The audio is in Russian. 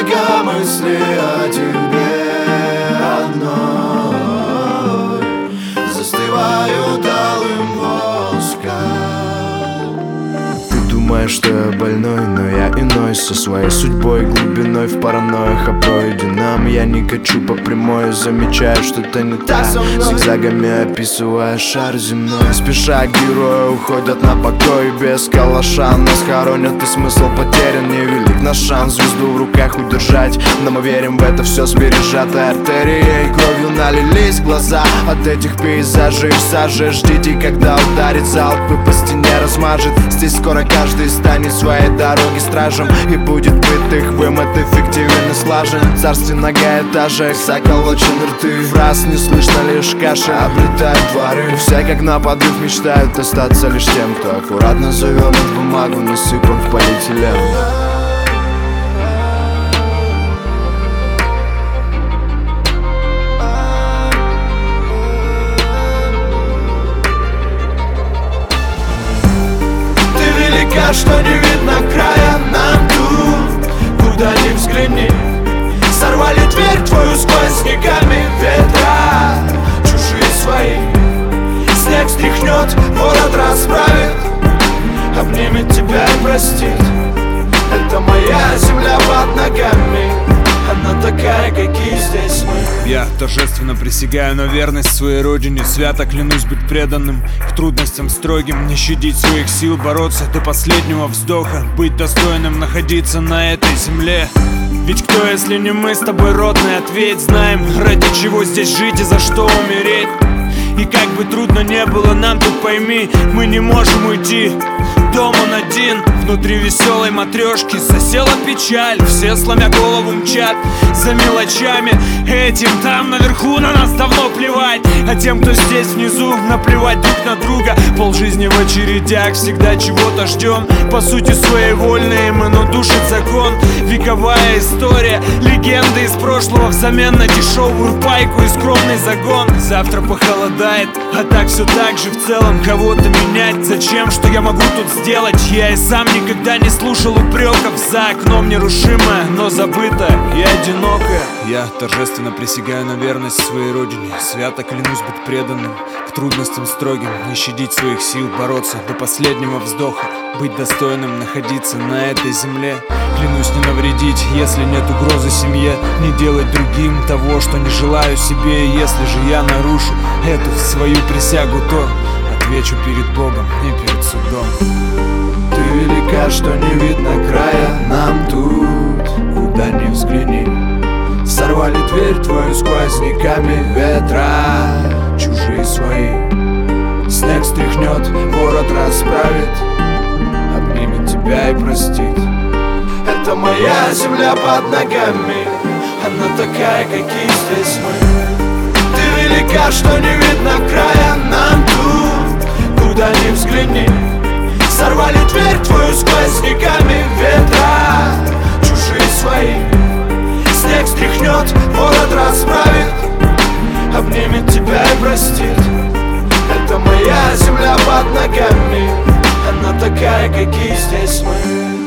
только мысли о тебе одной застывают алым воском. Ты думаешь, что я больной, но я иной, со своей судьбой, глубиной в паранойях о пройденном. Я не качу по прямой, замечаю, что-то не так, зигзагами описывая шар земной. Спеша к герою уходят на покой, без калаша нас хоронят, и смысл потерян невелик наш шанс звезду в руках удержать. Но мы верим в это все с пережатой артерией, кровью налились глаза от этих пейзажей в саже. Ждите, когда ударит залп и по стене размажет. Здесь скоро каждый станет своей дороги стражем, и будет быт их вымыт, эффективен и слажен. Царстве многоэтажек, заколочены рты, фраз не слышно, лишь каша облетает дворы. Все как на подрыв мечтают остаться лишь тем, кто аккуратно завернут в бумагу, насыпан в полиэтилен. Что не видно края нам тут, куда ни взгляни. Сорвали дверь твою сквозняками ветра, чужие свои. Снег стряхнет, ворот расправит, обнимет тебя и простит. Это моя земля под ногами, она такая, какие здесь мы. Я торжественно присягаю на верность своей родине, свято клянусь быть преданным к трудностям строгим, не щадить своих сил, бороться до последнего вздоха, быть достойным находиться на этой земле. Ведь кто, если не мы с тобой, родный, ответь. Знаем, ради чего здесь жить и за что умереть. И как бы трудно не было нам, тут пойми, мы не можем уйти. Дом он один, внутри веселой матрешки засела печаль. Все, сломя голову, мчат за мелочами. Этим там наверху на нас давно плевать, а тем, кто здесь внизу, наплевать друг на друга. Полжизни в очередях, всегда чего-то ждем. По сути своей вольные мы, но душит закон. Вековая история, легенды из прошлого взамен на дешевую пайку и скромный загон. Завтра похолодает, а так все так же в целом. Кого-то менять зачем, что я могу тут сделать? Я и сам никогда не слушал упреков. За окном нерушимое, но забытое и одинокое. Я торжественно присягаю на верность своей родине, свято клянусь быть преданным к трудностям строгим, не щадить своих сил, бороться до последнего вздоха, быть достойным находиться на этой земле. Клянусь не навредить, если нет угрозы семье, не делать другим того, что не желаю себе. Если же я нарушу эту свою присягу, то отвечу перед Богом и перед судом. Ты велика, что не видно края нам тут, куда ни взгляни. Сорвали дверь твою сквозняками ветра, чужие свои. Снег стряхнет, ворот расправит, обнимет тебя и простит. Это моя земля под ногами, она такая, какие здесь мы. Ты велика, что не видно края нам тут, куда ни взгляни. Сорвали дверь твою сквозняками ветра, чужие свои. Снег стряхнет, ворот расправит, обнимет тебя и простит. Это моя земля под ногами, она такая, какие здесь мы.